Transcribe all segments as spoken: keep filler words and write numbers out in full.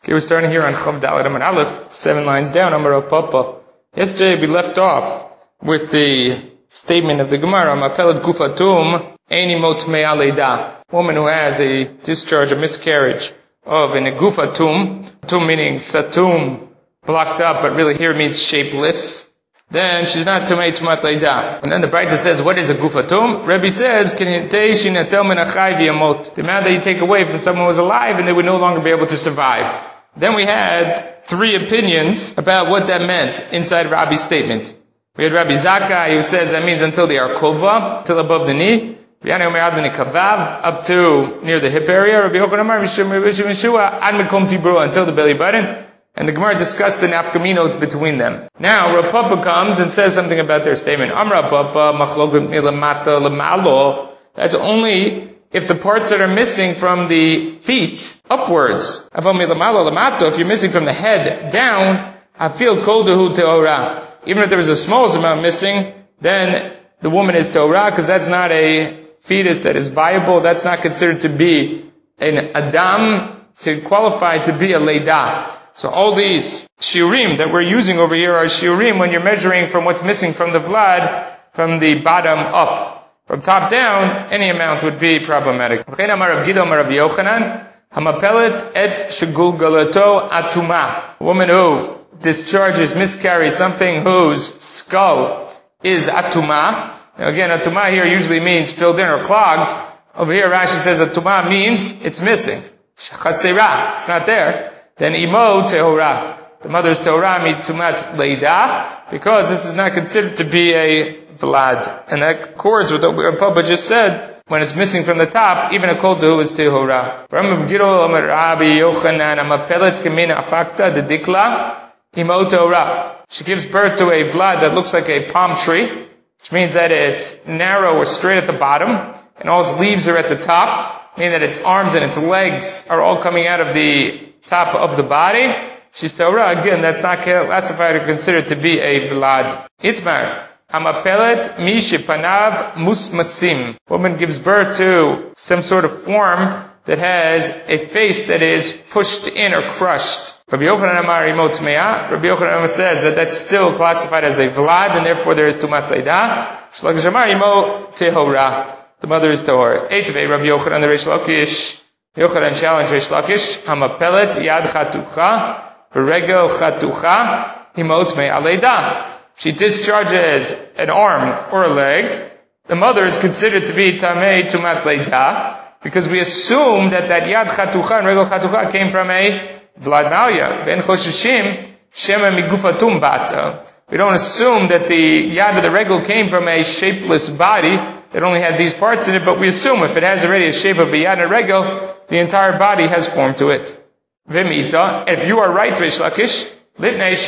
Okay, we're starting here on Chav Dalet Amud Aleph, seven lines down, Amar Rav Papa. Yesterday we left off with the statement of the Gemara, Mapelet Gufatum, Eini Mot Mea Leida. Woman who has a discharge, a miscarriage of an Gufatum, Tum meaning Satum, blocked up, but really here it means shapeless. Then she's not Tumei Tumat Leida. And then the Braita says, what is a Gufatum? Rebbe says, the amount that you take away from someone who was alive and they would no longer be able to survive. Then we had three opinions about what that meant inside Rabbi's statement. We had Rabbi Zakkai who says that means until the Arkova, until above the knee. Up to near the hip area. Rabbi Yochanan until the belly button. And the Gemara discussed the nafkaminot between them. Now, Rav Papa comes and says something about their statement. Amra Papa machloket milamata lemalo. That's only if the parts that are missing from the feet upwards. If you're missing from the head down, hafil kol dehu teorah. Even if there was a small amount missing, then the woman is teorah, because that's not a fetus that is viable. That's not considered to be an adam, to qualify to be a leida. So all these shiurim that we're using over here are shiurim when you're measuring from what's missing from the vlad, from the bottom up. From top down, any amount would be problematic. A woman who discharges, miscarries something whose skull is atuma. Now again, atuma here usually means filled in or clogged. Over here Rashi says atuma means it's missing. Chasera, it's not there. Then imo tehora. The mother's tehora mitumat leida, because this is not considered to be a vlad. And that accords with what Rav Papa just said. When it's missing from the top, even a kol dehu is tehora. From Gidol Amar Rabbi Yochanan amapelet kamina afakta the dikla imo tehora. She gives birth to a vlad that looks like a palm tree, which means that it's narrow or straight at the bottom, and all its leaves are at the top, meaning that its arms and its legs are all coming out of the top of the body. She's tehora. Again, that's not classified or considered to be a vlad. Itmar. Amapelet mi shepanav musmasim. Woman gives birth to some sort of form that has a face that is pushed in or crushed. Rabbi Yochanan Amar imo tmea. Rabbi Yochanan says that that's still classified as a vlad, and therefore there is tumat leida. Shlakish Amar imo tehora. The mother is tehora. Eitve Rabbi Yochanan the Reish Lakish. Yochanan challenged Reish Lakish. Hamapelet yad chatucha v'regel chatucha imo tmea leida. She discharges an arm or a leg, the mother is considered to be tamei tumat leida, because we assume that that yad chatucha and regel chatucha came from a vlad malya. Ben choshishim shema migufatum bata. We don't assume that the yad or the regel came from a shapeless body that only had these parts in it, but we assume if it has already a shape of a yad and a regel, the entire body has formed to it. Vemita, if you are right, Reish Lakish, there's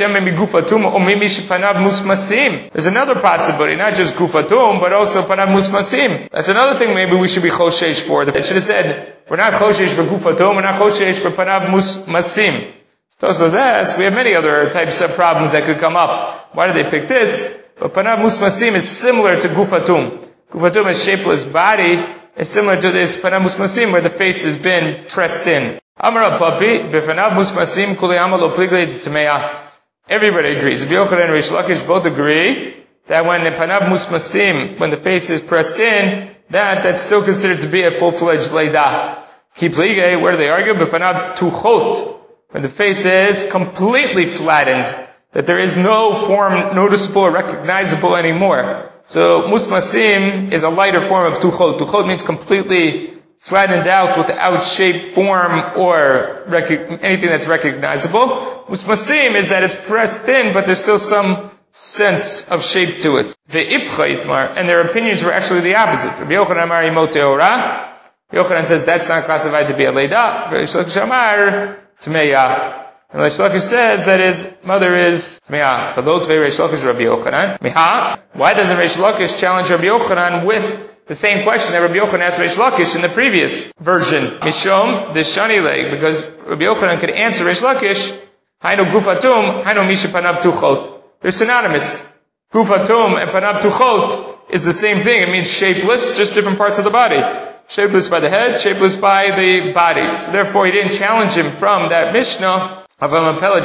another possibility, not just gufatum, but also panav musmasim. That's another thing maybe we should be choshesh for. It should have said, we're not choshesh for gufatum, we're not choshesh for panav musmasim. Tosfos asks, we have many other types of problems that could come up. Why did they pick this? But panav musmasim is similar to gufatum. Gufatum, a shapeless body, is similar to this panav musmasim, where the face has been pressed in. Amar Papi, b'fanav musmasim kuli amalo pliglei t'meah. Everybody agrees. Rabbi Yochanan and Reish Lakish both agree that when the panav musmasim, when the face is pressed in, that that's still considered to be a full-fledged leida. Ki pligei, where do they argue? B'fanav tuchot, when the face is completely flattened, that there is no form noticeable or recognizable anymore. So musmasim is a lighter form of tuchot. Tuchot means completely flattened out without shape, form, or rec- anything that's recognizable. Musmasim is that it's pressed in, but there's still some sense of shape to it. And their opinions were actually the opposite. Rabbi Yochanan Amar imo tehora. Yochanan says that's not classified to be a leida. Reish Lakish Amar tmeya. And Reish Lakish says that his mother is tmeya. V'lo tvei Reish Lakish Rabbi Yochanan. Miha. Why doesn't Reish Lakish challenge Rabbi Yochanan with the same question that Rabbi Yochanan asked Reish Lakish in the previous version? Mishom deshani leg, because Rabbi Yochanan could answer Reish Lakish, hainu gufatum, hainu misha panav tuchot. They're synonymous. Gufatum and panav tuchot is the same thing. It means shapeless, just different parts of the body. shapeless by the head, shapeless by the body. So therefore he didn't challenge him from that Mishnah, because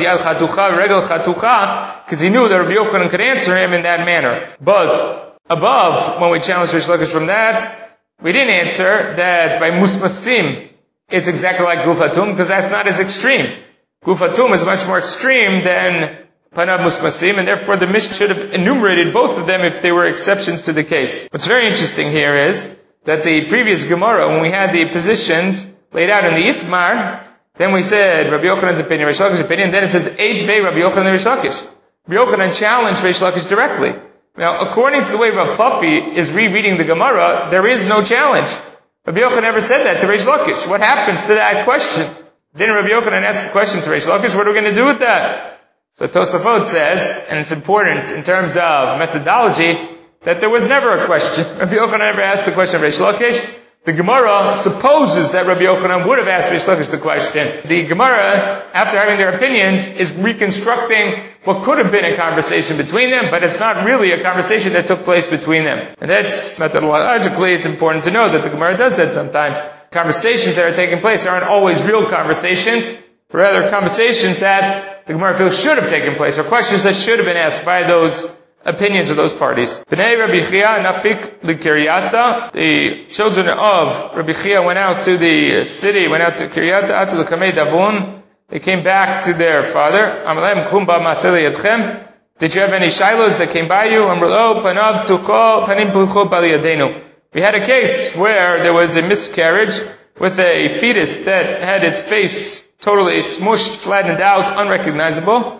he knew that Rabbi Yochanan could answer him in that manner. But above, when we challenged Rish Lakish from that, we didn't answer that by musmasim, it's exactly like gufatum, because that's not as extreme. Gufatum is much more extreme than panav musmasim, and therefore the Mishnah should have enumerated both of them if they were exceptions to the case. What's very interesting here is that the previous Gemara, when we had the positions laid out in the Itmar, then we said Rabbi Yochanan's opinion, Rish Lakish's opinion, then it says Eight Bay Rabbi Yochanan and Rish Lakish. Rabbi Yochanan challenged Rish Lakish directly. Now, according to the way Rav Papi is rereading the Gemara, there is no challenge. Rabbi Yochanan never said that to Rish Lakish. What happens to that question? Didn't Rabbi Yochanan ask a question to Rish Lakish? What are we going to do with that? So Tosafot says, and it's important in terms of methodology, that there was never a question. Rabbi Yochanan never asked the question of Rish Lakish. The Gemara supposes that Rabbi Yochanan would have asked Rish Lakish the question. The Gemara, after having their opinions, is reconstructing what could have been a conversation between them, but it's not really a conversation that took place between them. And that's, methodologically, it's important to know that the Gemara does that sometimes. Conversations that are taking place aren't always real conversations, but rather conversations that the Gemara feels should have taken place, or questions that should have been asked by those opinions of those parties. Bnei Rabbi Chia nafik l'Kiryata. The children of Rabbi Chia went out to the city, went out to Kiryata, out to the Kamei Davun. They came back to their father. Amalem klum ba ma'aseh liyadchem. Did you have any shilos that came by you? Amrlo panav tucho panim pucho bal yadenu. We had a case where there was a miscarriage with a fetus that had its face totally smushed, flattened out, unrecognizable.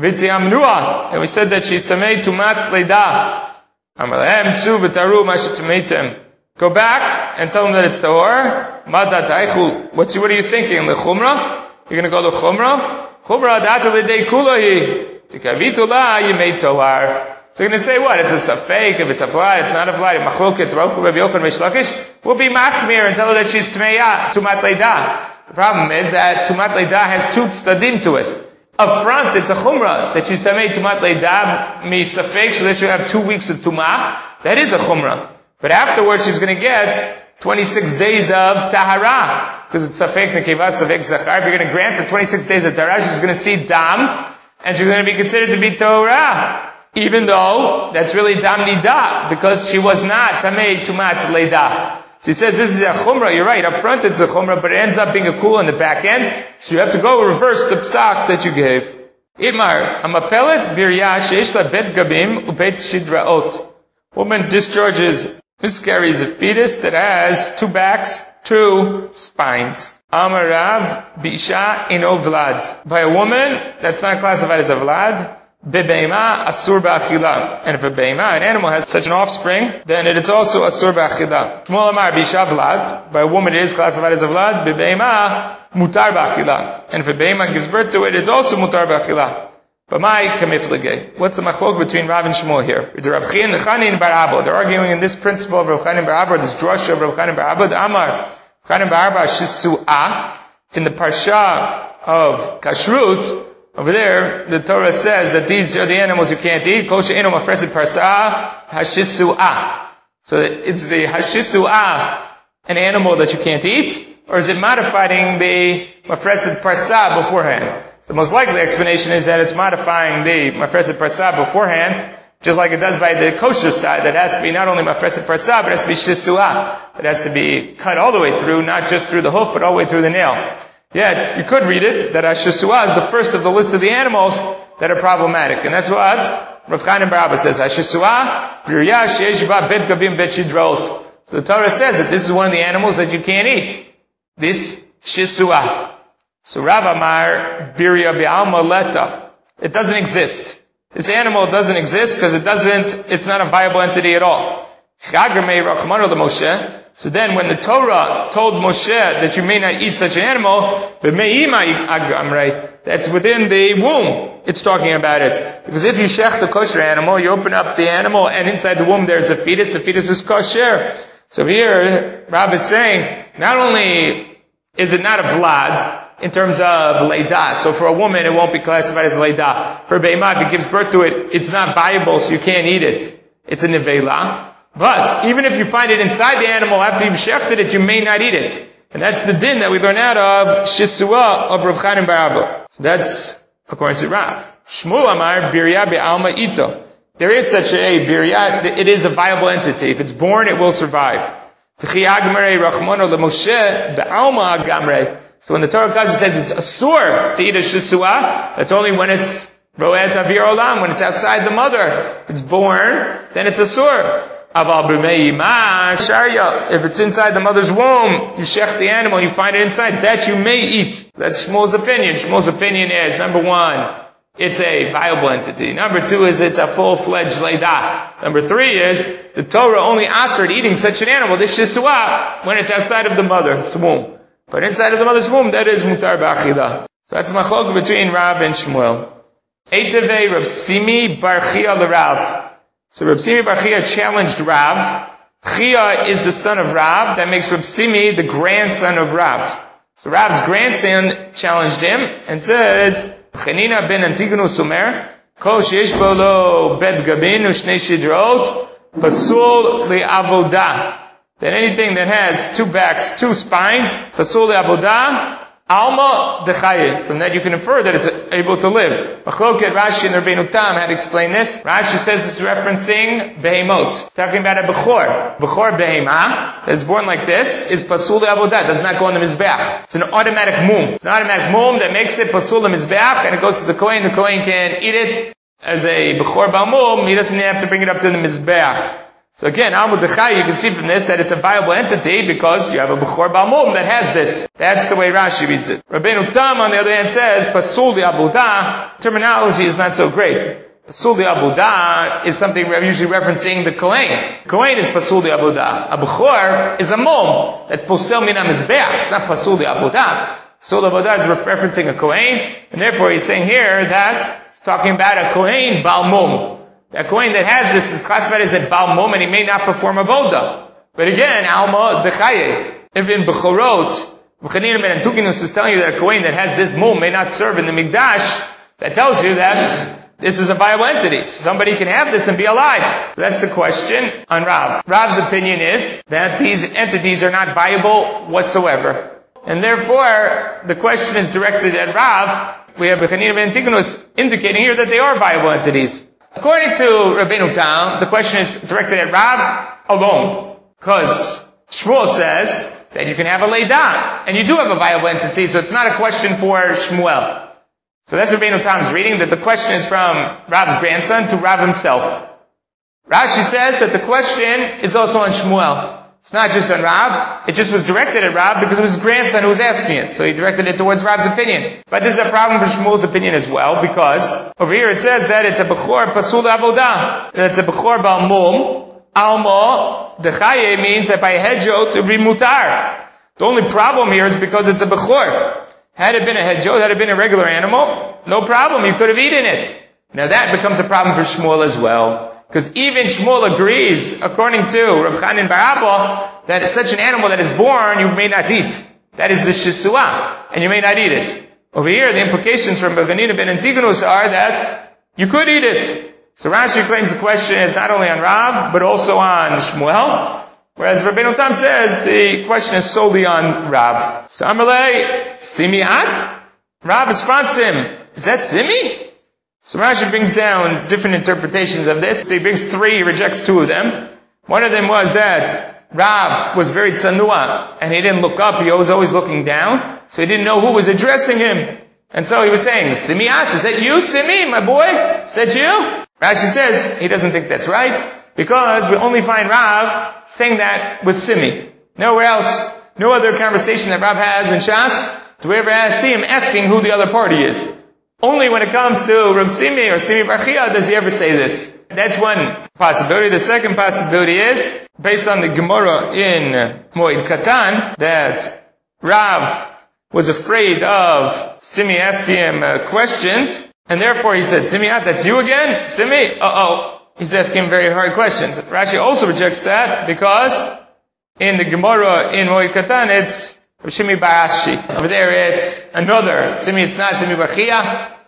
V'tiamnua, and we said that she's tamei tumat leida. Amalehem tzu v'taru mashu tameitem. Go back and tell them that it's tahor. Mada taichu. What's what are you thinking? Lechumra? You're going to go to chumra? Chumra data lidei kulahi. Tikavitula you made tahor. So you're going to say what? It's a safek. If it's a vlad, it's not a vlad. Machloket Rav Rabbi Yochanan Rish Lakish. We'll be machmir and tell her that she's tmeya tumat leida. The problem is that tumat leida has two tzadim to it. Up front, it's a chumrah, that she's tamei tumat leida mi safek, so that she'll have two weeks of tumah. That is a chumrah. But afterwards, she's going to get twenty-six days of tahara, because it's safek nekeva, safek zachar. If you're going to grant her twenty-six days of tahara, she's going to see dam, and she's going to be considered to be Torah, even though that's really dam nida, because she was not tamei tumat leida. So he says this is a chumrah, you're right, up front it's a chumrah, but it ends up being a kula in the back end, so you have to go reverse the psak that you gave. Imar, amapelet virya sheish la bet gabim ubet shidraot. Woman discharges, miscarries a fetus that has two backs, two spines. Amarav bisha ino vlad. By a woman, that's not classified as a vlad. Bebeima asur ba'achila. And if a beima, an animal, has such an offspring, then it is also asur ba'achila. Shmuel amar bisha vlad. By a woman it is classified as a vlad. Bebeima mutar ba'achila. And if a beima gives birth to it, it's also mutar ba'achila. B'mai kamiflige. What's the machlok between Rav and Shmuel here? Rav Chia and Chanin bar Abba. They're arguing in this principle of Rav Chanin bar Abba, this drasha of Rav Chanin bar Abba. Amar Chanin bar Abba shisu'ah. In the parsha of kashrut, over there, the Torah says that these are the animals you can't eat. Kol she'enu mafreset parsa hashisu'ah. So it's the hashisu'ah, an animal that you can't eat, or is it modifying the mafreset parsa beforehand? So the most likely explanation is that it's modifying the mafreset parsa beforehand, just like it does by the kosher side. That has to be not only mafreset parsa, but it has to be shisu'ah. It has to be cut all the way through, not just through the hoof, but all the way through the nail. Yeah, you could read it, that Hashisu'ah is the first of the list of the animals that are problematic. And that's what Rav Chaim bar Abba says. Hashisu'ah, Birya, Sheyesh Ba, Bet Gavim, Bet Shidraot. So the Torah says that this is one of the animals that you can't eat. This Shisu'ah. So Rav Amar, Birya Be'alma Leta. It doesn't exist. This animal doesn't exist because it doesn't, it's not a viable entity at all. Chagamei Rachmano Moshe. So then when the Torah told Moshe that you may not eat such an animal, that's within the womb, it's talking about it. Because if you shech the kosher animal, you open up the animal and inside the womb there's a fetus, the fetus is kosher. So here, Rab is saying, not only is it not a vlad, in terms of leidah, so for a woman it won't be classified as leidah. For a beimah, if it gives birth to it, it's not viable, so you can't eat it. It's a nevela. But even if you find it inside the animal after you've shechted it, you may not eat it. And that's the din that we learn out of Shisua of Rav Chanan bar Abba. So that's according to Rav. Shmuel Amar Birya be'alma ito. There is such a birya, it is a viable entity. If it's born, it will survive. So when the Torah Kaza says it's asur to eat a Shisua, that's only when it's ro'et avir olam, when it's outside the mother. If it's born, then it's asur. If it's inside the mother's womb, you shech the animal, you find it inside, that you may eat. That's Shmuel's opinion. Shmuel's opinion is, number one, it's a viable entity. Number two is it's a full-fledged leidah. Number three is the Torah only asks eating such an animal, this shisua, when it's outside of the mother's womb. But inside of the mother's womb, that is mutar b'achila. So that's machlok between Rav and Shmuel. Eitavei Rav Simi bar Chia l'Rav. So Rav Simi bar Chia challenged Rav. Chia is the son of Rav. That makes Rav Simi the grandson of Rav. So Rav's grandson challenged him and says, Chanina ben Antigonus Omer, Kol sheyesh bo lo bet gabin u'shnei shidrot, pasul li'avodah. That anything that has two backs, two spines, pasul li'avodah, alma dechaye. From that you can infer that it's able to live. Machloket Rashi and Rabbeinu Tam had explained this. Rashi says it's referencing behemot. It's talking about a bechor. Bechor behema that is born like this is pasul avodah. Does not go on the mizbeach. It's an automatic mum. It's an automatic mum that makes it pasul mizbeach, and it goes to the kohen. The kohen can eat it as a bechor ba'mum. He doesn't have to bring it up to the mizbeach. So again, Almud Dechai, you can see from this that it's a viable entity because you have a Bechor Ba'mum that has this. That's the way Rashi reads it. Rabbeinu Tam, on the other hand, says, Pasul Abudah. Terminology is not so great. Pasul Abudah is something we're usually referencing the Kohen. Kohen is Pasul Abudah. A Bechor is a Mum. That's Posel Mina Mizbeach. It's not Pasul Abudah. Pasul Abudah is referencing a Kohen, and therefore he's saying here that it's talking about a Kohen Ba'mum. The Kohen that has this is classified as a Baal Mum, and he may not perform avoda. But again, Alma Dechaye. If in Bechorot, B'chanin ben Antukinus is telling you that a Kohen that has this Mum may not serve in the Mikdash, that tells you that this is a viable entity. Somebody can have this and be alive. So that's the question on Rav. Rav's opinion is that these entities are not viable whatsoever. And therefore, the question is directed at Rav. We have B'chanin ben Antukinus indicating here that they are viable entities. According to Rabbeinu Tam, the question is directed at Rav alone. Because Shmuel says that you can have a leidah, and you do have a viable entity, so it's not a question for Shmuel. So that's Rabbeinu Tam's reading, that the question is from Rav's grandson to Rav himself. Rashi says that the question is also on Shmuel. It's not just on Rav, it just was directed at Rav because it was his grandson who was asking it. So he directed it towards Rav's opinion. But this is a problem for Shmuel's opinion as well, because over here it says that it's a Bechor Pasul Avodah. That it's a Bechor Bal Mum. Alma Dechaye means that by Hedjot it would be Mutar. The only problem here is because it's a Bechor. Had it been a Hedjot, had it been a regular animal, no problem, you could have eaten it. Now that becomes a problem for Shmuel as well. Because even Shmuel agrees, according to Rav Chanan bar Abba, that it's such an animal that is born, you may not eat. That is the Shisua, and you may not eat it. Over here, the implications from B'chanin ben Antigonus are that you could eat it. So Rashi claims the question is not only on Rav, but also on Shmuel, whereas Rabbeinu Tam says the question is solely on Rav. So Amalei, Simiat? Rav responds to him, is that Simi? So Rashi brings down different interpretations of this. He brings three, he rejects two of them. One of them was that Rav was very tzanua, and he didn't look up, he was always looking down, so he didn't know who was addressing him. And so he was saying, Simiat, is that you, Simi, my boy? Is that you? Rashi says he doesn't think that's right, because we only find Rav saying that with Simi. Nowhere else, no other conversation that Rav has in Shas, do we ever see him asking who the other party is. Only when it comes to Rav Simi or Simi bar Chia does he ever say this. That's one possibility. The second possibility is, based on the Gemara in Moed Katan, that Rav was afraid of Simi asking him uh, questions, and therefore he said, Simiat, that's you again? Simi? Uh-oh. He's asking very hard questions. Rashi also rejects that, because in the Gemara in Moed Katan, it's Shimi bar Ashi. Over there it's another. Simi, it's not Simi bar Chia.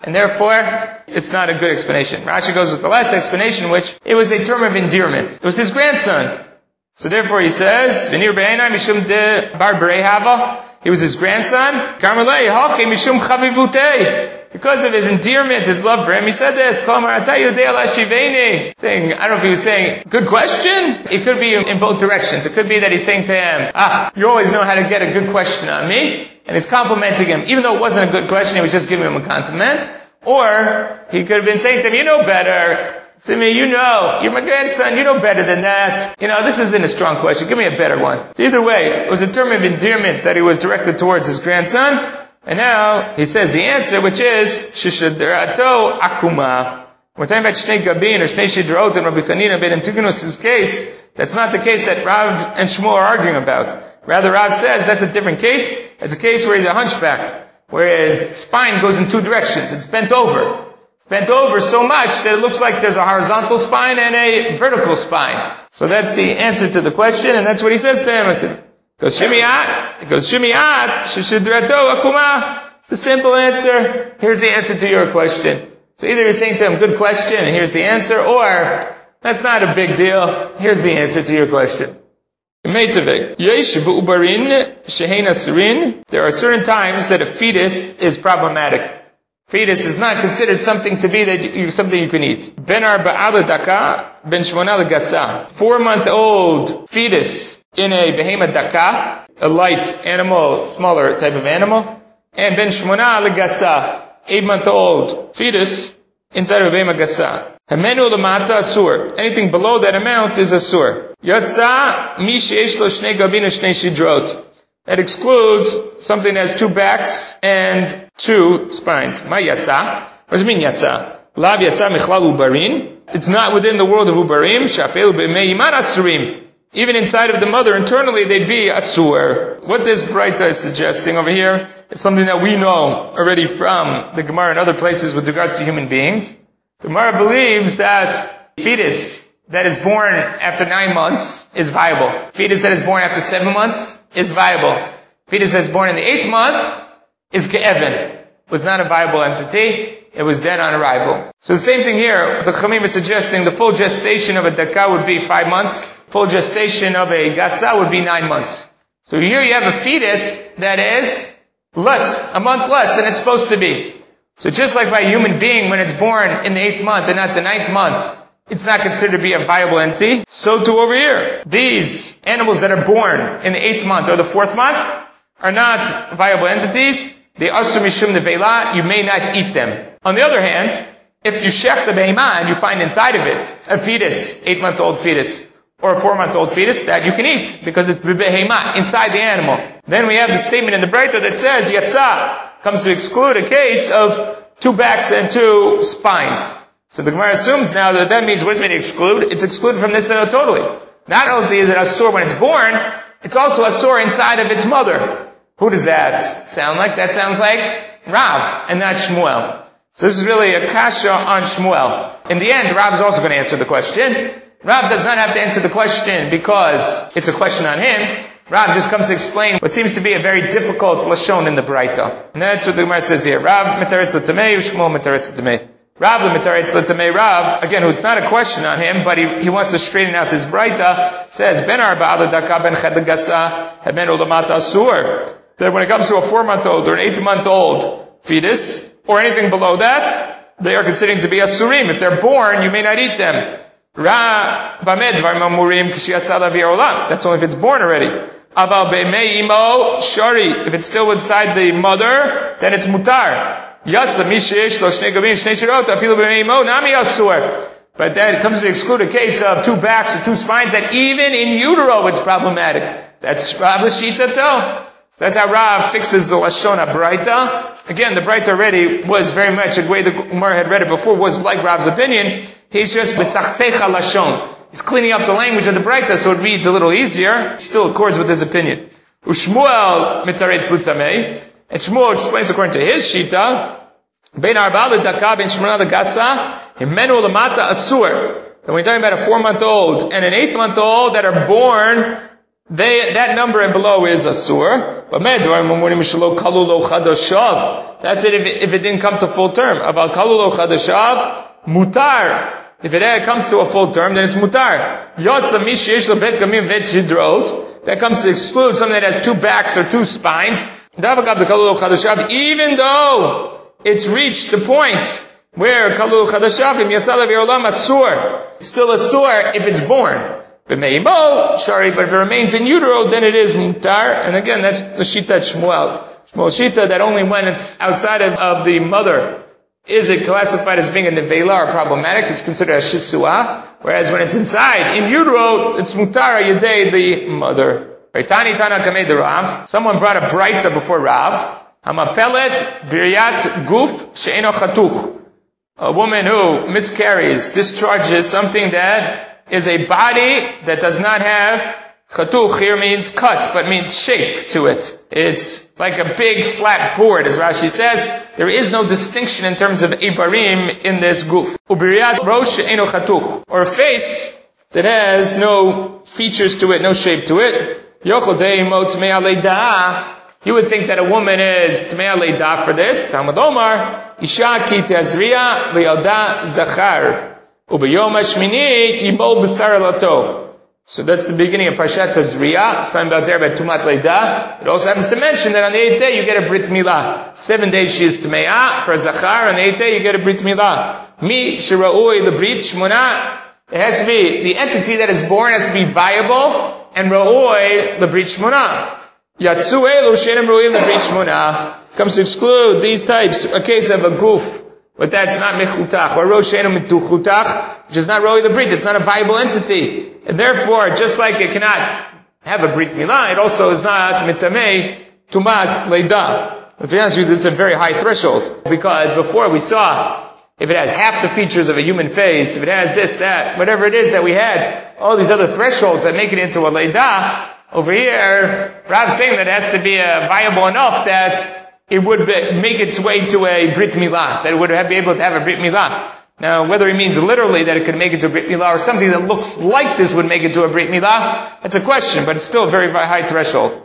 and therefore, it's not a good explanation. Rashi goes with the last explanation, which it was a term of endearment. It was his grandson. So therefore he says, V'nir be'enai mishum de bar berehava. He was his grandson. Karmelei halchei mishum chavivutei. Because of his endearment, his love for him, he said this, saying, I don't know if he was saying, good question? It could be in both directions. It could be that he's saying to him, ah, you always know how to get a good question on me. And he's complimenting him. Even though it wasn't a good question, he was just giving him a compliment. Or, he could have been saying to him, you know better. To me, you know, you're my grandson, you know better than that. You know, this isn't a strong question. Give me a better one. So either way, it was a term of endearment that he was directed towards his grandson. And now, he says the answer, which is, Shishaderato Akuma. We're talking about Shnei Gabin or Shnei Shidrot and Rabbi Chanina ben Antigonus' case. That's not the case that Rav and Shmuel are arguing about. Rather, Rav says that's a different case. It's a case where he's a hunchback, where his spine goes in two directions. It's bent over. It's bent over so much that it looks like there's a horizontal spine and a vertical spine. So that's the answer to the question, and that's what he says to him. I said, goes Shimiat, it goes Shimiat, Shishidrato Akuma. It's a simple answer. Here's the answer to your question. So either you're saying to him, good question, and here's the answer, or, that's not a big deal. Here's the answer to your question. There are certain times that a fetus is problematic. Fetus is not considered something to be that you, something you can eat. Ben arba'al daka, ben shmona legasa. Four-month-old fetus in a behema daka, a light animal, smaller type of animal, and ben shmona legasa, eight-month-old fetus inside of a behema gasa. Hamenu lamata asur. Anything below that amount is asur. Yatza mi sheyesh lo shnei gabin shnei shidrot. That excludes something that has two backs and two spines. Ma yatza? What does it mean yatza? Lav yatza michlal ubarin. It's not within the world of ubarim. Shafel b'mei iman asurim. Even inside of the mother, internally, they'd be asur. What this Braita is suggesting over here is something that we know already from the Gemara and other places with regards to human beings. The Gemara believes that fetus that is born after nine months is viable. Fetus that is born after seven months is viable. Fetus that is born in the eighth month is ge'evan. Was not a viable entity. It was dead on arrival. So the same thing here. The Chamim is suggesting the full gestation of a daka would be five months. Full gestation of a gasa would be nine months. So here you have a fetus that is less, a month less than it's supposed to be. So just like by a human being, when it's born in the eighth month and not the ninth month, it's not considered to be a viable entity. So too over here. These animals that are born in the eighth month or the fourth month are not viable entities. They asur mishum nevela. You may not eat them. On the other hand, if you shech the behemah and you find inside of it a fetus, eight-month-old fetus, or a four-month-old fetus, that you can eat, because it's behemah, inside the animal. Then we have the statement in the Braita that says, Yatzah comes to exclude a case of two backs and two spines. So the Gemara assumes now that that means, what does it mean exclude? It's excluded from this uh, totally. Not only is it asur when it's born, it's also asur inside of its mother. Who does that sound like? That sounds like Rav, and not Shmuel. So this is really a kasha on Shmuel. In the end, Rav is also going to answer the question. Rav does not have to answer the question because it's a question on him. Rav just comes to explain what seems to be a very difficult lashon in the Braita. And that's what the Gemara says here. Rav metaretz l'tamei, Shmuel metaretz l'tamei. Rav metaretz l'tamei Rav, again, who's not a question on him, but he, he wants to straighten out this Braita, says, Ben arba'al daka ben ched gasa, hebben ulamata asur. That when it comes to a four-month-old or an eight-month-old fetus, or anything below that, they are considered to be asurim. If they're born, you may not eat them. Ra bamed dvar mamurim k'shiyatzah lavir olam. That's only if it's born already. Aval be'mei imo shari. If it's still inside the mother, then it's mutar. Yatsa mi sheyesh lo shnei gavin shnei shirot afilu be'mei imo nami asur. But that comes to exclude a case of two backs or two spines that even in utero it's problematic. That's Rav l'shita too. So that's how Rav fixes the Lashon HaBraita. Again, the Braita already was very much, the way the Gemara had read it before, was like Rav's opinion. He's just b'tzachtecha Lashon. He's cleaning up the language of the Braita so it reads a little easier. It still accords with his opinion. Ushmuel mitaretz l'tamei. And Shmuel explains according to his Shita, Ben arba'al l'daka ben shmona l'gasa, himenu l'mata asur. And we're talking about a four-month-old and an eight-month-old that are born they, that number and below is asur. But that's it if it, if it didn't come to full term. Aval kalulo chadashav mutar. If it comes to a full term, then it's mutar. Yotza mi sheyesh lo bet gamim vet shidrot. That comes to exclude something that has two backs or two spines. Even though it's reached the point where kalul chadashafim yatzal v'olam asur, it's still asur if it's born. B'meibo shari, but if it remains in utero, then it is mutar. And again, that's the shita Shmuel. Shmuel shita that only when it's outside of, of the mother is it classified as being a nevela or problematic. It's considered a shisua. Whereas when it's inside in utero, it's mutar yedei the mother. Tani Tana Kamei the Rav. Someone brought a braita before Rav. Hamapelet biryat guf she'eno chatuch. A woman who miscarries, discharges something that is a body that does not have chatuch. Here means cuts, but means shape to it. It's like a big flat board, as Rashi says. There is no distinction in terms of ibarim in this guf. Ubiryat rosh she'eno chatuch, or a face that has no features to it, no shape to it. You would think that a woman is Tmei Leida for this. Talmud Omar, Isha ki tezriya v'yalda zachar. Ubiyom hashmini yibol b'sar lato. So that's the beginning of Parshat Tezriya. It's talking about there about Tumat Leida. It also happens to mention that on the eighth day you get a Brit Milah. Seven days she is Tmeya for a Zachar. On the eighth day you get a Brit Milah. Mi shira'ui the Brit Shmona. It has to be, the entity that is born has to be viable. And Ra'oi L'Brit Shmona. Yatsu Elu Shenem Ra'oi L'Brit Shmona comes to exclude these types, a case of a guf, but that's not Mechutach, or Rosh Shenem Mituchutach, which is not Ra'oi L'Brit, it's not a viable entity. And therefore, just like it cannot have a Brit Milah, it also is not Mitamei Tumat Leida. To be honest with you, this is a very high threshold, because before we saw if it has half the features of a human face, if it has this, that, whatever it is that we had, all these other thresholds that make it into a leidah, over here, Rav's saying that it has to be uh, viable enough that it would be, make its way to a Brit Milah, that it would be able to have a Brit Milah. Now, whether he means literally that it could make it to a Brit Milah, or something that looks like this would make it to a Brit Milah, that's a question, but it's still a very, very high threshold.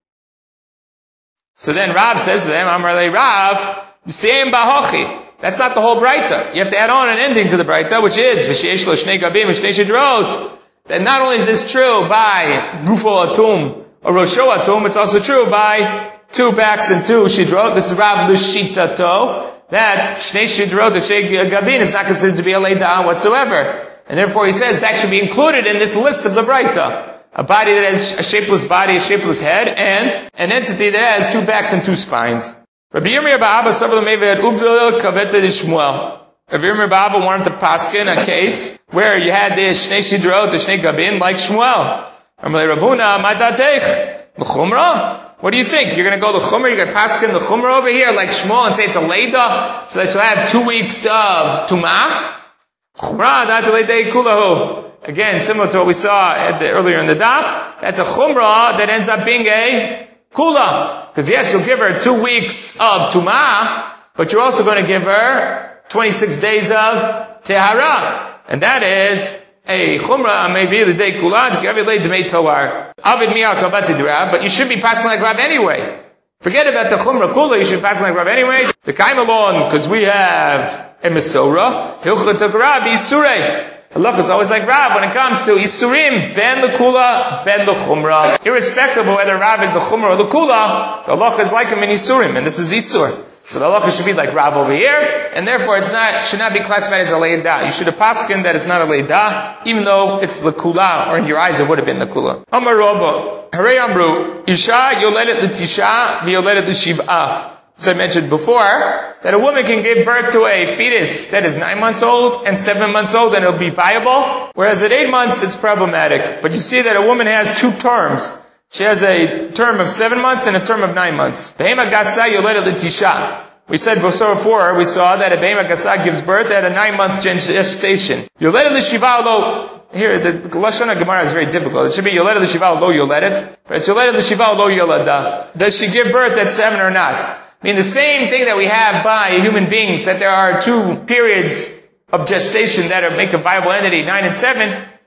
So then Rav says to them, Amar le Rav, B'seim ba'hochi. That's not the whole Braita. You have to add on an ending to the Braita, which is V'sheyesh lo shnei gabim v'shnei shidrot. That not only is this true by Gufo Atum or Rosho Atum, it's also true by two backs and two shidrot. This is Rav L'shitato, that shnei shidrot or shnei gabim is not considered to be a leidah whatsoever. And therefore he says that should be included in this list of the Braita. A body that has a shapeless body, a shapeless head, and an entity that has two backs and two spines. Rabbi Yirmiyah Ba'aba Sabal Mevet Uvdala Kaveta Shmuel. Rabbi Yirmiyah Ba'aba wanted to paskin a case where you had the Shnei Shidrot, the Shnei Gabin, like Shmuel. Amalei Ravuna Matatech L'Chumra. What do you think? You're going to go to Chumra? You're going to paskin the Chumra over here like Shmuel and say it's a Leida, so that you'll have two weeks of Tumah? Chumra that's a Leidei Kulahu. Again, similar to what we saw at the, earlier in the daf. That's a Chumra that ends up being a Kula. Because yes, you'll give her two weeks of Tumah, but you're also going to give her twenty-six days of Tehara. And that is a Chumrah, maybe the day Kula, to give every day Toar. Avid Miyal Kabati Drab, but you should be passing like Rav anyway. Forget about the Chumrah Kula, you should be passing like Rav anyway. To Kaim along, because we have a Mesora, Hilchot Rav Isurei. Allah is always like Rav when it comes to Isurim, ben the Kula, ben the Chumrah. Irrespective of whether Rav is the Chumrah or the Kula, the Allah is like him in Isurim, and this is Isur. So the Allah should be like Rav over here, and therefore it's not, should not be classified as a Leidah. You should have paskin that it's not a Leidah, even though it's the Kula, or in your eyes it would have been the Kula. Amar Rava, Hare Amru, Isha yoledet l'tisha, v'yoledet l'shiv'ah. So I mentioned before, that a woman can give birth to a fetus that is nine months old and seven months old and it'll be viable, whereas at eight months it's problematic. But you see that a woman has two terms. She has a term of seven months and a term of nine months. Behema gasa yoledet l'tisha. We said before, we saw that a behema gasa gives birth at a nine-month gestation. Yoledet l'shiva lo. Here, the Lashon Gemara is very difficult. It should be yoledet l'shiva lo yoledet, but it's yoledet l'shiva lo yolada. Does she give birth at seven or not? I mean, the same thing that we have by human beings, that there are two periods of gestation that make a viable entity, nine and seven,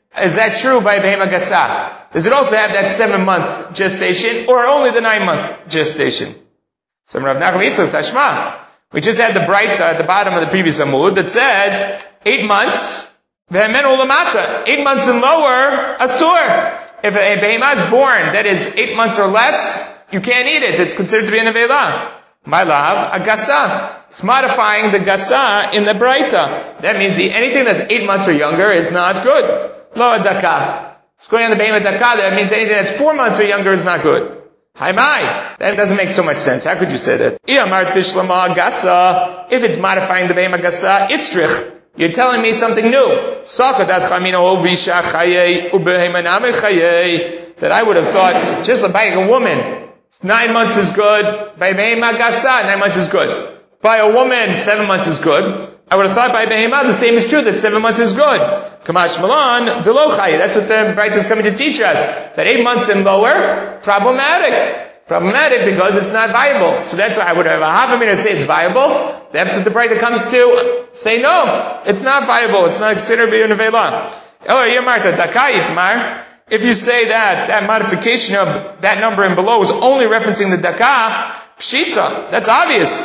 Is that true by Behema Gasa? Does it also have that seven month gestation or only the nine month gestation? So Rav Nachman Yitzchak Tashma. We just had the bright uh, at the bottom of the previous Amud that said eight months, Ve'emen ulamata, eight months and lower, asur. If a behemah is born that is eight months or less, you can't eat it. It's considered to be a nevela. My love, a gasa. It's modifying the gasa in the braita. That means the, anything that's eight months or younger is not good. Lo adaka. It's going on the behemah daka. That means anything that's four months or younger is not good. Hai mai. That doesn't make so much sense. How could you say that? Iyamart bishlama gasa. If it's modifying the behemah gasa, itzrich. You're telling me something new. That I would have thought, just by a woman, nine months is good. By behemah gasa, nine months is good. By a woman, seven months is good. I would have thought by behemah, the same is true, that seven months is good. Kamash malan, delo chaye. That's what the Braita is coming to teach us. That eight months and lower, problematic. Problematic because it's not viable. So that's why I would have a half a minute to say it's viable. That's what the Braita comes to say no, it's not viable. It's not considered to be a nevela. If you say that, that modification of that number and below is only referencing the daka, pshita, that's obvious.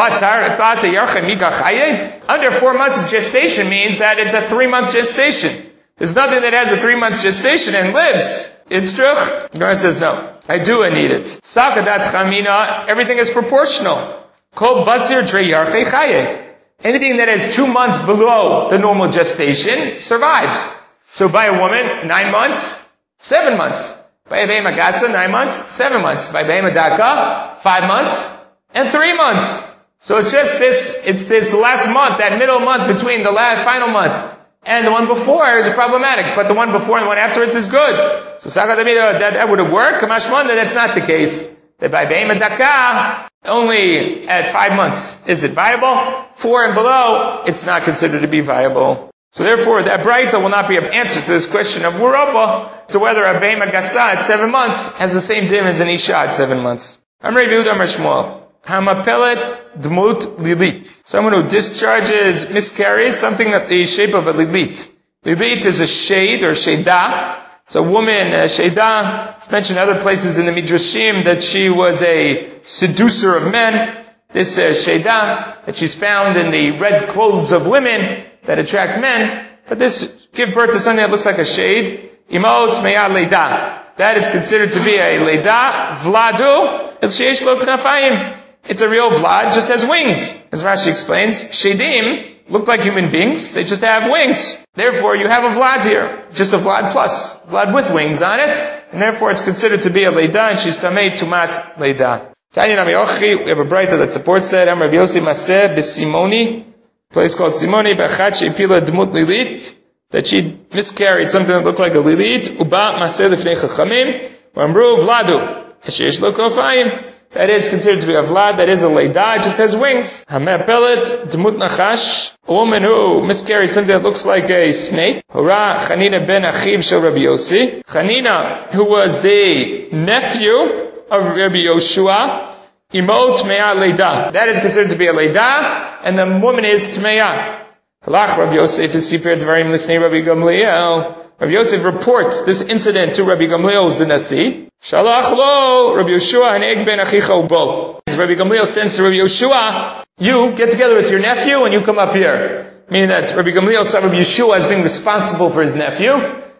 Under four months of gestation means that it's a three month gestation. There's nothing that has a three month gestation and lives. It's true. Gemara says no. I do and eat it. Sakadat chamina, everything is proportional. Kol batzir tre yarchei chaye. Anything that has two months below the normal gestation survives. So by a woman, nine months, seven months. By a behemah gasa, nine months, seven months. By behemah daka, five months, and three months. So it's just this, it's this last month, that middle month between the last, final month and the one before is problematic, but the one before and the one afterwards is good. So Sakadamida, that, that would have worked. Kamashman, that that's not the case. That by behemah daka, only at five months is it viable. Four and below, it's not considered to be viable. So therefore, that Braita will not be an answer to this question of Wurova, to whether a behemah gasa at seven months has the same dim as an isha at seven months. I'm Rabbi Yehuda Amar Shmuel. Hamapelet dmut lilit. Someone who discharges, miscarries, something at the shape of a lilit. Lilit is a shade or sheda. It's a woman, a sheda. It's mentioned in other places in the Midrashim that she was a seducer of men. This uh, sheda, that she's found in the red clothes of women that attract men. But this give birth to something that looks like a shade. Imot meya leida. That is considered to be a leida. Vladu. It's sheish lo knafayim. It's a real vlad, just has wings. As Rashi explains, shedim look like human beings, they just have wings. Therefore, you have a vlad here, just a vlad plus, vlad with wings on it, and therefore it's considered to be a leida, and she's tamei tumat leida. Tanya Nami Ochi, we have a Braita that supports that. Amar Yossi Maseh b'Simoni, a place called Simoni, b'achat she'ipila dmut lilit, that she miscarried something that looked like a lilit, uba Maseh l'fnei chachamim, v'amru vladu, sheyesh lo kofayim. That is considered to be a vlad, that is a leida, it just has wings. Hamepelet dmut nachash, a woman who miscarries something that looks like a snake. Hora Chanina ben Achiv shel Rabbi Yossi. Chanina, who was the nephew of Rabbi Yoshua, imot mea leida. That is considered to be a leida, and the woman is tmeya. Halach Rabbi Yosef is sipir dvarim lifnei Rabbi Gamliel. Rabbi Yosef reports this incident to Rabbi Gamliel, who's the Nasi. Shalach lo, Rabbi Yoshua haneg ben achicha ubo. Rabbi Gamliel sends to Rabbi Yoshua, you get together with your nephew and you come up here. Meaning that Rabbi Gamliel saw Rabbi Yoshua as being responsible for his nephew,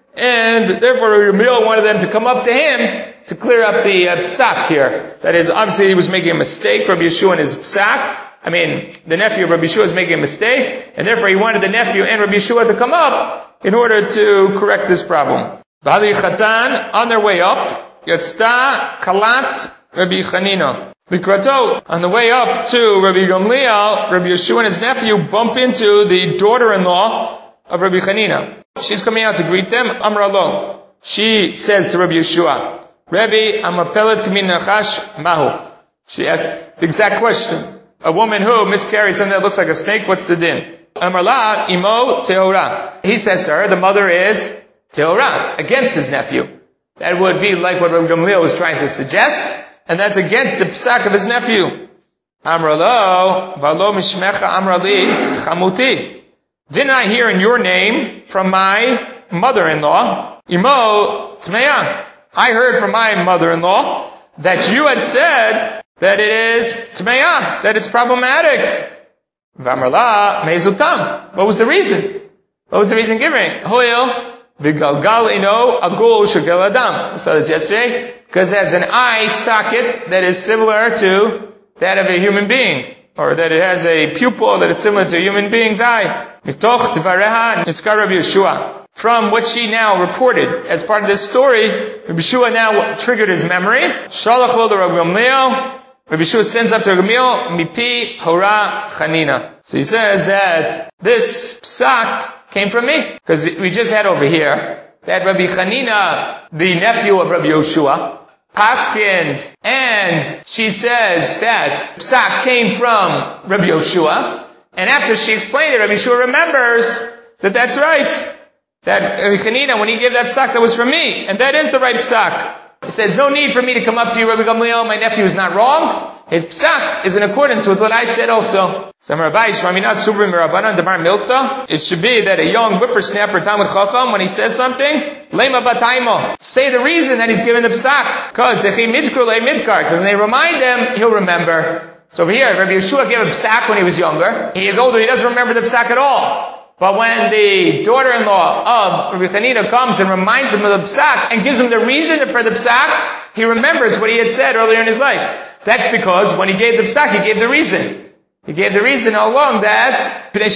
and therefore Rabbi Gamliel wanted them to come up to him to clear up the uh, psak here. That is, obviously he was making a mistake, Rabbi Yoshua and his psak. I mean, the nephew of Rabbi Yoshua is making a mistake, and therefore he wanted the nephew and Rabbi Yoshua to come up in order to correct this problem. Bali Chatan, on their way up, Yatzta Kalat Rabbi Chanina. Likrato, on the way up to Rabbi Gamliel, Rabbi Yoshua and his nephew bump into the daughter-in-law of Rabbi Chanina. She's coming out to greet them. Amra lo. She says to Rabbi Yoshua, Rabbi, Amapelet Kamin Nachash Mahu. She asked the exact question. A woman who miscarries something that looks like a snake, what's the din? Amarla imo teora. He says to her, the mother is teora, against his nephew. That would be like what Rabbi Gamliel was trying to suggest, and that's against the psak of his nephew. Amralo valo mishmecha amrali chamuti. Didn't I hear in your name from my mother-in-law, Imo Tmeya. I heard from my mother-in-law that you had said that it is Tmeya, that it's problematic. V'amarla mezutam. What was the reason? What was the reason given? Hoil v'galgal ino agul shegel adam. We saw this yesterday. Because it has an eye socket that is similar to that of a human being. Or that it has a pupil that is similar to a human being's eye. Mitoch dvareha niskar Rabbi Yeshua. From what she now reported as part of this story, Rabbi Yeshua now triggered his memory. Shalach lo to Rabbi Gamliel. Rabbi Yeshua sends up to Rabbi Gamliel, mipi hora chanina. So he says that this psak came from me. Because we just had over here that Rabbi Chanina, the nephew of Rabbi Yoshua, paskind, and she says that psak came from Rabbi Yoshua, and after she explained it, Rabbi Yoshua remembers that that's right. That Rabbi Chanina, when he gave that psak, that was from me, and that is the right psak. He says, no need for me to come up to you, Rabbi Gamliel, my nephew is not wrong. His psak is in accordance with what I said also. It should be that a young whippersnapper, Talmud Chacham, when he says something, lema bataimo, say the reason that he's given the psak. Because when they remind him, he'll remember. So over here, Rabbi Yeshua gave a psak when he was younger. He is older, he doesn't remember the psak at all. But when the daughter-in-law of Rabbi Chanina comes and reminds him of the psak and gives him the reason for the psak, he remembers what he had said earlier in his life. That's because when he gave the psak, he gave the reason. He gave the reason all along that, because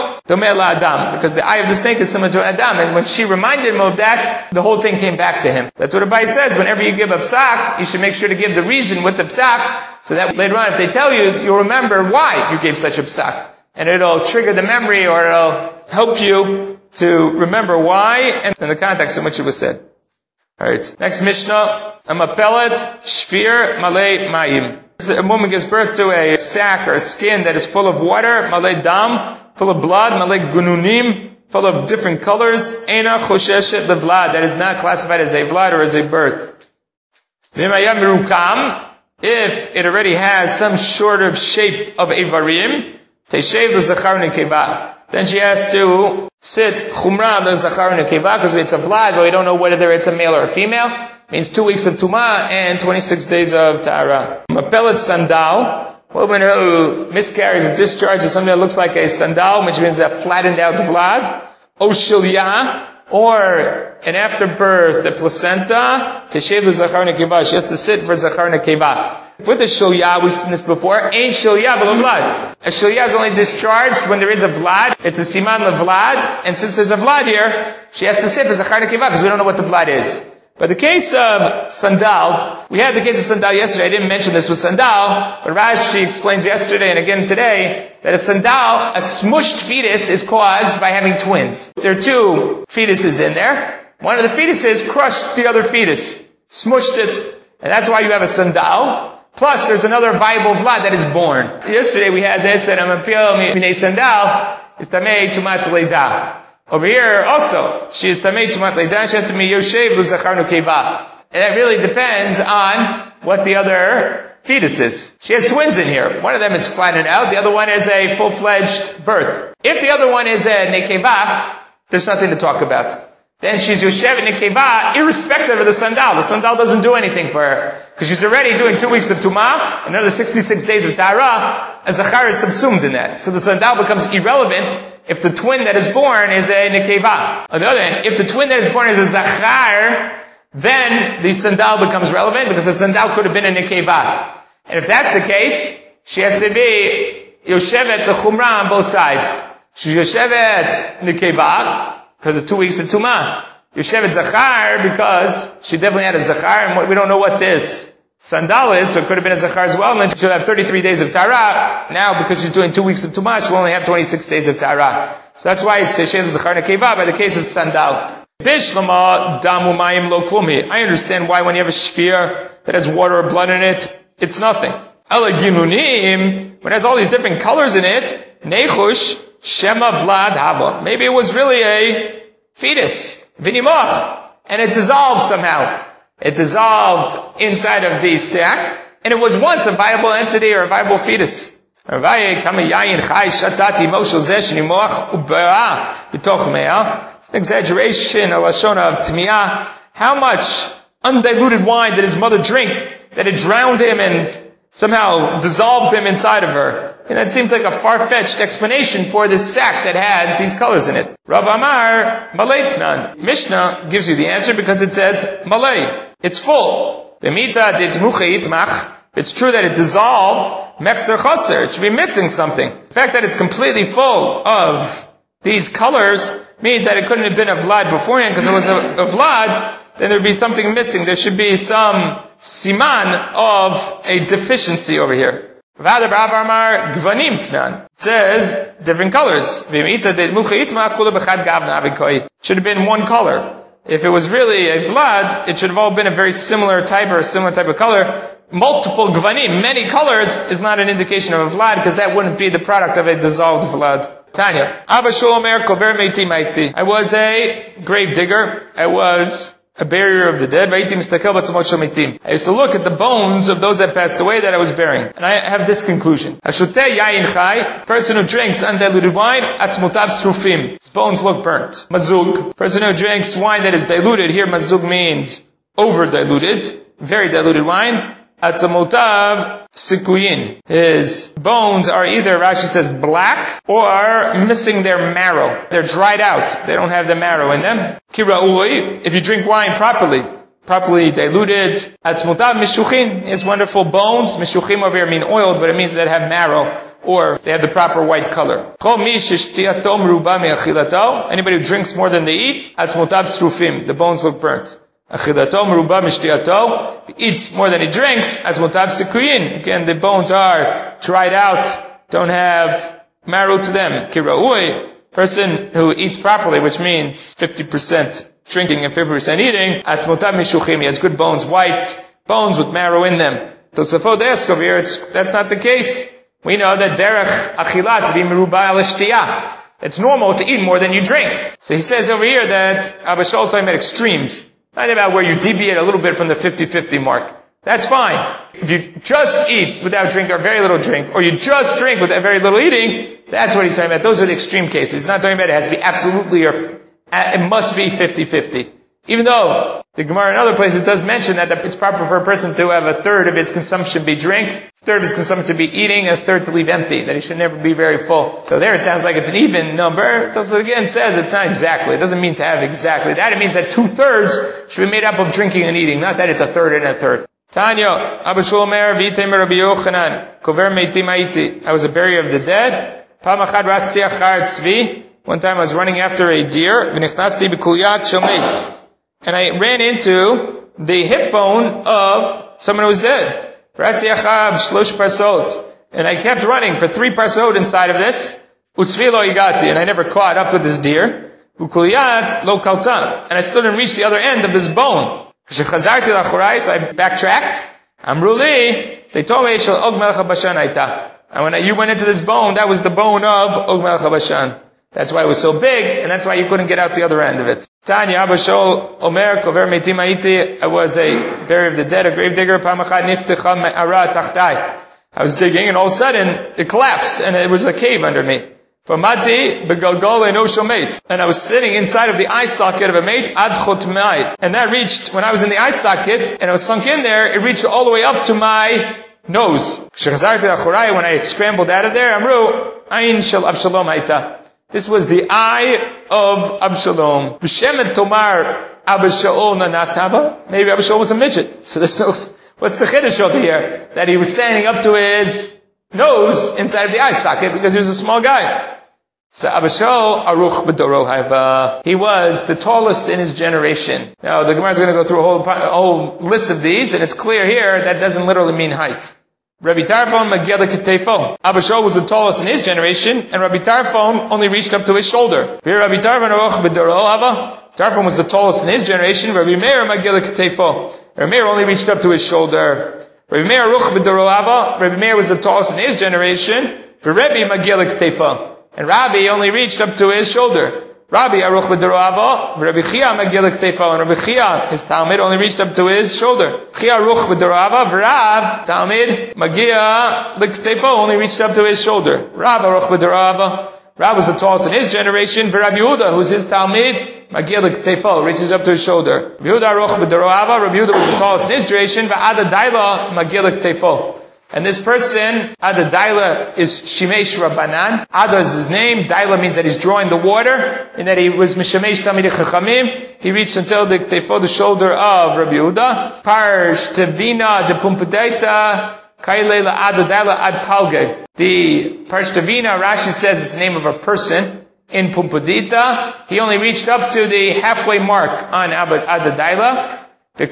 the eye of the snake is similar to Adam, and when she reminded him of that, the whole thing came back to him. That's what Abai says, whenever you give a psak, you should make sure to give the reason with the psak, so that later on, if they tell you, you'll remember why you gave such a psak. And it'll trigger the memory, or it'll help you to remember why, and in the context in which it was said. Alright, next Mishnah, a mapelet shvir malei mayim. A woman gives birth to a sack or a skin that is full of water, malei dam, full of blood, malei gununim, full of different colors, eina chosheshet levlad, that is not classified as a vlad or as a birth. V'mayam mirukam, if it already has some sort of shape of avarim, teshev l'zachar nekeva. Then she has to sit chumrah l'zachar nekeva, because it's a vlad, but we don't know whether it's a male or a female. It means two weeks of tumah and twenty-six days of ta'ara. Mapelet sandal, a woman who miscarries or discharges something that looks like a sandal, which means a flattened out vlad. O shilya, or an afterbirth, the placenta, teshev l'zachar nekeva. She has to sit for zachar nekeva. With the shilya, we've seen this before, ain't shilya but vlad. A shilya is only discharged when there is a vlad. It's a siman levlad, and since there's a vlad here, she has to sit for zachar nekeva because we don't know what the vlad is. But the case of sandal, we had the case of sandal yesterday. I didn't mention this with sandal, but Rashi explains yesterday and again today that a sandal, a smushed fetus, is caused by having twins. There are two fetuses in there. One of the fetuses crushed the other fetus, smushed it, and that's why you have a sandal. Plus, there's another viable vlad that is born. Yesterday we had this, that Amapil Minei Sandal is Tamei Tumat Leida. Over here also, she is Tamei Tumat Leida, she has to be Yoshev L'Zachar Nukeva. And that really depends on what the other fetus is. She has twins in here. One of them is flattened out, the other one is a full-fledged birth. If the other one is a Nekeva, there's nothing to talk about. Then she's Yoshev Nekeva, irrespective of the sandal. The sandal doesn't do anything for her. Because she's already doing two weeks of Tumah, another sixty-six days of Tara, and Zachar is subsumed in that. So the sandal becomes irrelevant if the twin that is born is a Nekeva. On the other hand, if the twin that is born is a Zachar, then the sandal becomes relevant, because the sandal could have been a Nekeva. And if that's the case, she has to be Yoshevet the Chumrah on both sides. She's Yoshevet Nekeva, because of two weeks of Tumah. Yoshevet Zachar, because she definitely had a Zachar, and we don't know what this sandal is, so it could have been a Zachar as well, and then she'll have thirty-three days of Tara. Now, because she's doing two weeks of Tumah, she'll only have twenty-six days of Tara. So that's why it's Teshev Zachar Nekeva by the case of sandal. Bishlama damu mayim lo klumi. I understand why when you have a shvir that has water or blood in it, it's nothing. Ela ginunim, when it has all these different colors in it, nechush shema vlad hava. Maybe it was really a fetus, vinimach, and it dissolved somehow. It dissolved inside of the sac, and it was once a viable entity or a viable fetus. It's an exaggeration, a lashona of tmiyah. How much undiluted wine did his mother drink that it drowned him and somehow dissolved him inside of her? And that seems like a far-fetched explanation for this sack that has these colors in it. Rav Amar, malei tznan. Mishnah gives you the answer because it says malei. It's full. It's true that it dissolved, mechzer chaser. It should be missing something. The fact that it's completely full of these colors means that it couldn't have been a vlad beforehand, because if it was a, a vlad, then there'd be something missing. There should be some siman of a deficiency over here. It says different colors. Should have been one color. If it was really a vlad, it should have all been a very similar type or a similar type of color. Multiple gvanim, many colors, is not an indication of a vlad, because that wouldn't be the product of a dissolved vlad. Tanya. Abba Shlomer kover meiti maiti. I was a grave digger. I was a barrier of the dead. I used to look at the bones of those that passed away that I was burying. And I have this conclusion. Person who drinks undiluted wine, atzmotav srufim. His bones look burnt. Mazug. Person who drinks wine that is diluted, here mazug means over diluted, very diluted wine. Atzamotav sikuyin. His bones are either, Rashi says, black or missing their marrow. They're dried out. They don't have the marrow in them. Kira'ui. If you drink wine properly, properly diluted. Atzmotav mishuchin. He has wonderful bones. Mishuchim over here mean oiled, but it means that they have marrow, or they have the proper white color. Anybody who drinks more than they eat, atzmotav srufim. The bones look burnt. Achidato meruba mishtiato. He eats more than he drinks. As motav sikuyin. Again, the bones are dried out, don't have marrow to them. Kiraui. Person who eats properly, which means fifty percent drinking and fifty percent eating. As motav mishuchim. He has good bones, white bones with marrow in them. Tosafot ask over here, it's, that's not the case. We know that derech achilat to be meruba al shtiyah. It's normal to eat more than you drink. So he says over here that Abba Shaul is talking about extremes. Not about where you deviate a little bit from the fifty-fifty mark. That's fine. If you just eat without drink or very little drink, or you just drink with very little eating, that's what he's talking about. Those are the extreme cases. He's not talking about it has to be absolutely, or it must be fifty-fifty. Even though the Gemara in other places does mention that it's proper for a person to have a third of his consumption be drink, a third of his consumption to be eating, and a third to leave empty, that he should never be very full. So there it sounds like it's an even number. It also again says it's not exactly. It doesn't mean to have exactly that. It means that two thirds should be made up of drinking and eating, not that it's a third and a third. Tanya, Abba Shlomer, V'itei Rabbi Yochanan, Kover meiti maiti. I was a barrier of the dead. Pam achad ratzti achar tzvi. One time I was running after a deer. V'nichnasti b'kulyat shomeit. And I ran into the hip bone of someone who was dead. And I kept running for three parsot inside of this. And I never caught up with this deer. And I still didn't reach the other end of this bone. So I backtracked. They told me, and when you went into this bone, that was the bone of Og Melech HaBashan. That's why it was so big, and that's why you couldn't get out the other end of it. Tanya, Abba Shaul, Omer, Kover Meitim Haiti. I was a barrier of the dead, a grave digger. Pamachad niftecha me'ara tachtai. I was digging, and all of a sudden, it collapsed, and it was a cave under me. V'mati begalgal eno shomeit. And I was sitting inside of the eye socket of a mate, ad chotmai. And that reached, when I was in the eye socket, and I was sunk in there, it reached all the way up to my nose. When I scrambled out of there, Amru, Ain shel Avshalom haita. This was the eye of Absalom. B'shem tomar Abba Shaul nanas hava. Maybe Abba Shaul was a midget. So there's no, what's the chiddush over here? That he was standing up to his nose inside of the eye socket because he was a small guy. So Abba Shaul aruch b'doro hava. He was the tallest in his generation. Now the Gemara is going to go through a whole, a whole list of these, and it's clear here that doesn't literally mean height. Rabbi Tarfon Magiel Ketefo. Abba Shaul was the tallest in his generation, and Rabbi Tarfon only reached up to his shoulder. Rabbi Tarfon Aruch B'Doro Hava. Tarfon was the tallest in his generation. Rabbi Meir Magiel Ketefo. Rabbi Meir only reached up to his shoulder. Rabbi Meir Aruch B'Doro Hava. Rabbi Meir was the tallest in his generation. Rabbi Magiel Ketefo. And Rabbi only reached up to his shoulder. Rabbi Aruch b'derava, Rabbi Chia magil k'teifo, and Rabbi Chia, his Talmud, only reached up to his shoulder. Chia Aruch b'derava, Rav Talmud magia k'teifo, only reached up to his shoulder. Rav Aruch b'derava, Rav was the tallest in his generation. Rabbi Yehuda, who's his Talmud, magil k'teifo, reaches up to his shoulder. Rabbi Yehuda Aruch b'derava, Rabbi Yehuda was the tallest in his generation. V'ada daila magil k'teifo. And this person, Ada Daila, is Shimesh Rabbanan. Ada is his name. Daila means that he's drawing the water, and that he was Mishamesh Talmidei Chachamim. He reached until the Ktefo, the shoulder of Rabbi Yehuda. Parsh Tevina de Pumpadaita Kailela Ada Daila Ad Palge. The Parsh Tevina, Rashi says it's the name of a person in Pumpadita. He only reached up to the halfway mark on Ada Daila. And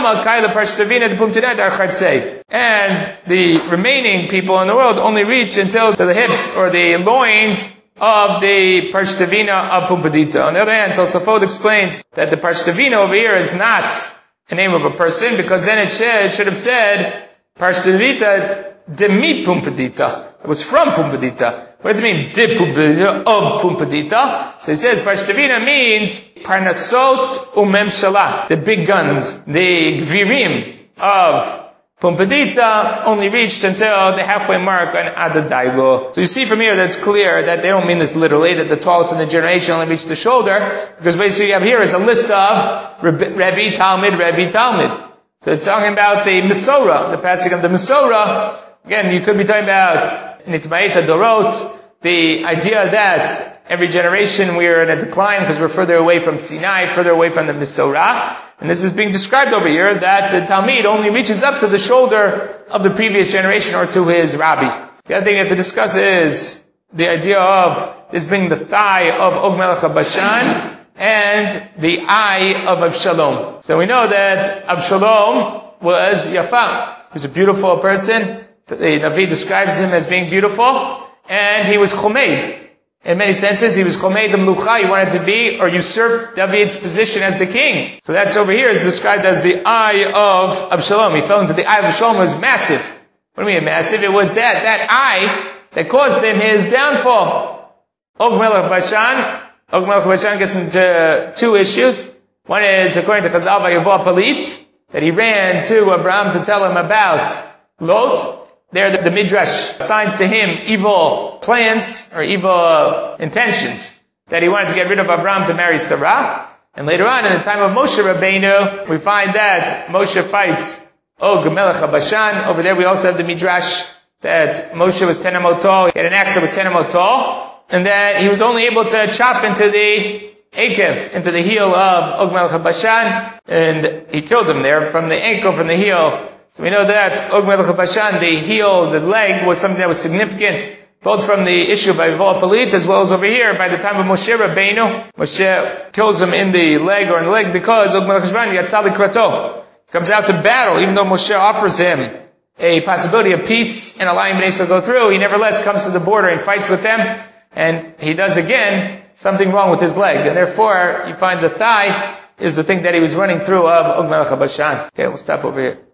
the remaining people in the world only reach until to the hips or the loins of the Parshtavina of Pumpadita. On the other hand, Tosafot explains that the Parshtavina over here is not a name of a person, because then it should, it should have said Parshtavita demi Pumpadita. It was from Pumpadita. What does it mean, de Pumpadita, of Pumpadita? So he says, Parshtavina means Parnasot umemshala, the big guns, the Gvirim of Pumpadita only reached until the halfway mark on Adadailo. So you see from here that it's clear that they don't mean this literally, that the tallest in the generation only reached the shoulder, because basically you have here is a list of Rebbe Talmud, Rebbe Talmud. So it's talking about the Mesorah, the passage of the Mesorah. Again, you could be talking about Nitmaita Dorot, the idea that every generation we are in a decline because we're further away from Sinai, further away from the Mesorah. And this is being described over here that the Talmud only reaches up to the shoulder of the previous generation or to his Rabbi. The other thing you have to discuss is the idea of this being the thigh of Og Melech HaBashan and the eye of Avshalom. So we know that Avshalom was Yafa. He was a beautiful person. The Navi describes him as being beautiful. And he was Chomeid. In many senses, he was Chomeid the Mlucha. He wanted to be or usurp David's position as the king. So that's over here is described as the eye of Avshalom. He fell into the eye of Avshalom. It was massive. What do you mean massive? It was that, that eye that caused him his downfall. Og Melech Bashan. Og Melech Bashan gets into two issues. One is, according to Chazal, Vayavo Palit, that he ran to Abraham to tell him about Lot. There, the, the Midrash assigns to him evil plans or evil intentions, that he wanted to get rid of Abraham to marry Sarah. And later on, in the time of Moshe Rabbeinu, we find that Moshe fights Og Melech HaBashan. Over there, we also have the Midrash that Moshe was ten amot tall. He had an axe that was ten amot tall, and that he was only able to chop into the Akev, into the heel of Og Melech HaBashan, and he killed him there from the ankle, from the heel. So we know that Og Melech HaBashan, the heel, the leg, was something that was significant, both from the issue by Vayavo Palit, as well as over here, by the time of Moshe Rabbeinu. Moshe kills him in the leg or in the leg because Og Melech HaBashan, Yatzal Krato, comes out to battle, even though Moshe offers him a possibility of peace and allowing Bnei Yisrael to go through. He nevertheless comes to the border and fights with them, and he does again something wrong with his leg, and therefore you find the thigh is the thing that he was running through of Og Melech HaBashan. Okay, we'll stop over here.